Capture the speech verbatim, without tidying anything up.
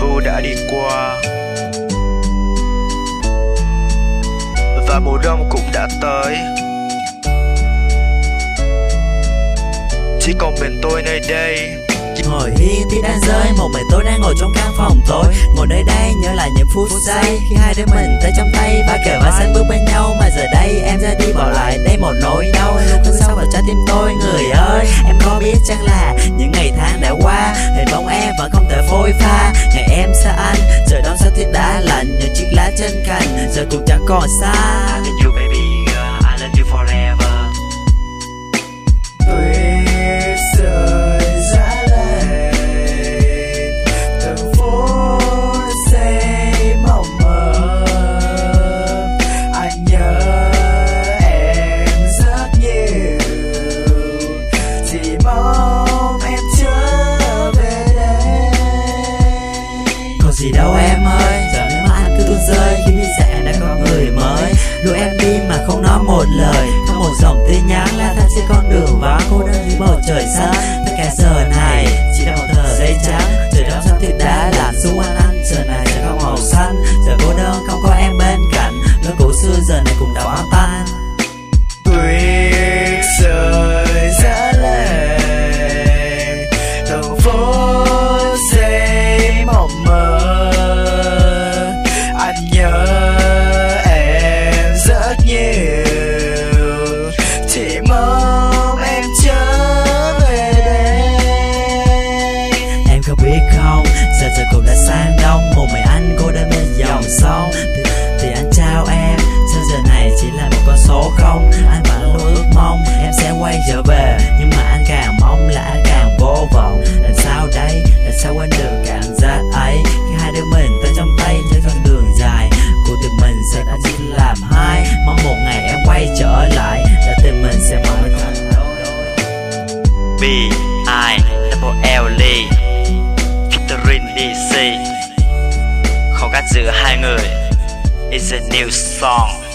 thu đã đi qua và mùa đông cũng đã tới. Chỉ còn mình tôi nơi đây. Ngồi hiên thì đang rơi, một mình tôi đang ngồi trong căn phòng tối. Ngồi nơi đây nhớ lại những phút giây khi hai đứa mình tay trong tay và kề vai sát bước bên nhau. Mà giờ đây em ra đi bỏ lại đây một nỗi đau luôn khắc sâu vào trái tim tôi. Người ơi, em có biết chăng là những ngày tháng đã qua, hình bóng em vẫn không thể phôi pha. Ngày em xa anh, trời đông sao thiết đã lạnh, những chiếc lá trên cành giờ cũng chẳng còn xa. I love you baby girl, I love you forever. Tuyết rơi giá lạnh, từng phố xây mộng mơ. Anh nhớ em rất nhiều, chỉ mong em trở về đây. Còn gì đâu em ơi, giờ nếu mà anh cứ tuôn rơi khi biết rằng em đã có người mới. Lúc em đi mà không nói một lời, không một dòng tin nhắn la thang trên con đường vắng cô đơn dưới bầu trời xanh. Tất cả giờ này chỉ là một tờ giấy trắng, trời đông sao thì đã lạnh xuống anh anh. Giờ này chẳng có màu xanh, giờ cô đơn không có em bên cạnh, lối cũ xưa giờ này cũng đã hóa tan. Tuyết rơi giá lạnh, đường phố xây mộng mơ. Anh nhớ em rất nhiều, chỉ mong em trở về đây. Em có biết không, giờ trời cũng đã sang đông, một mình anh cô đơn bên dòng sông. Thì, thì anh trao em, sao giờ này chỉ là một con số không. Anh vẫn luôn ước mong em sẽ quay trở về, nhưng mà anh càng mong là anh càng vô vọng. Làm sao đây, làm sao quên được cảm giác ấy khi hai đứa mình tay trong tay trên con đường dài. Cuộc tình mình sẽ đã chỉ làm hai, mong một ngày em quay trở lại để tình mình sẽ mãi thành đôi. B I double L Lee featuring D C, khoảng cách giữa hai người is a new song.